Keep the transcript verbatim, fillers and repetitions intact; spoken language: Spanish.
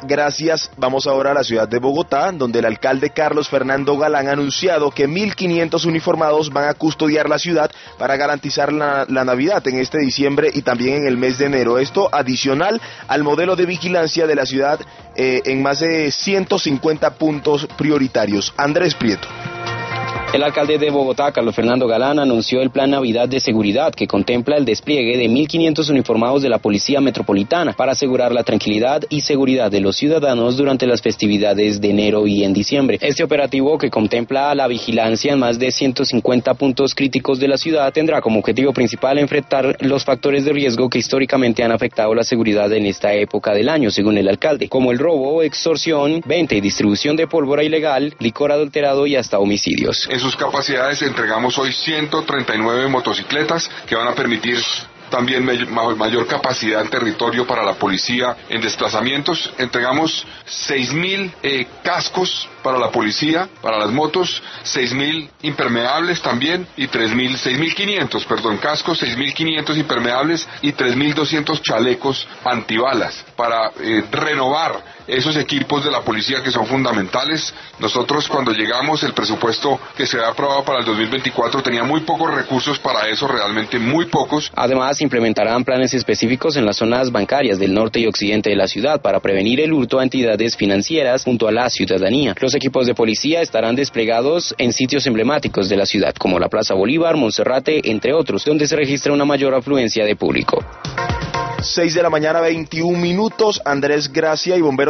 gracias. Vamos ahora a la ciudad de Bogotá, donde el alcalde Carlos Fernando Galán ha anunciado que mil quinientos uniformados van a custodiar la ciudad para garantizar la, la Navidad en este diciembre y también en el mes de enero. Esto adicional al modelo de vigilancia de la ciudad eh, en más de ciento cincuenta puntos prioritarios. Andrés Prieto. El alcalde de Bogotá, Carlos Fernando Galán, anunció el Plan Navidad de Seguridad, que contempla el despliegue de mil quinientos uniformados de la Policía Metropolitana para asegurar la tranquilidad y seguridad de los ciudadanos durante las festividades de enero y en diciembre. Este operativo, que contempla la vigilancia en más de ciento cincuenta puntos críticos de la ciudad, tendrá como objetivo principal enfrentar los factores de riesgo que históricamente han afectado la seguridad en esta época del año, según el alcalde, como el robo, extorsión, venta y distribución de pólvora ilegal, licor adulterado y hasta homicidios. En sus capacidades entregamos hoy ciento treinta y nueve motocicletas que van a permitir también mayor capacidad en territorio para la policía en desplazamientos. Entregamos seis mil eh, cascos para la policía, para las motos, seis mil impermeables también y tres mil, seis mil quinientos, perdón, cascos, seis mil quinientos impermeables y tres mil doscientos chalecos antibalas para eh, renovar esos equipos de la policía que son fundamentales. Nosotros cuando llegamos, el presupuesto que se ha aprobado para el dos mil veinticuatro tenía muy pocos recursos para eso, realmente muy pocos. Además, implementarán planes específicos en las zonas bancarias del norte y occidente de la ciudad para prevenir el hurto a entidades financieras junto a la ciudadanía. Los equipos de policía estarán desplegados en sitios emblemáticos de la ciudad, como la Plaza Bolívar, Monserrate, entre otros, donde se registra una mayor afluencia de público. seis de la mañana, veintiún minutos. Andrés Gracia y bomberos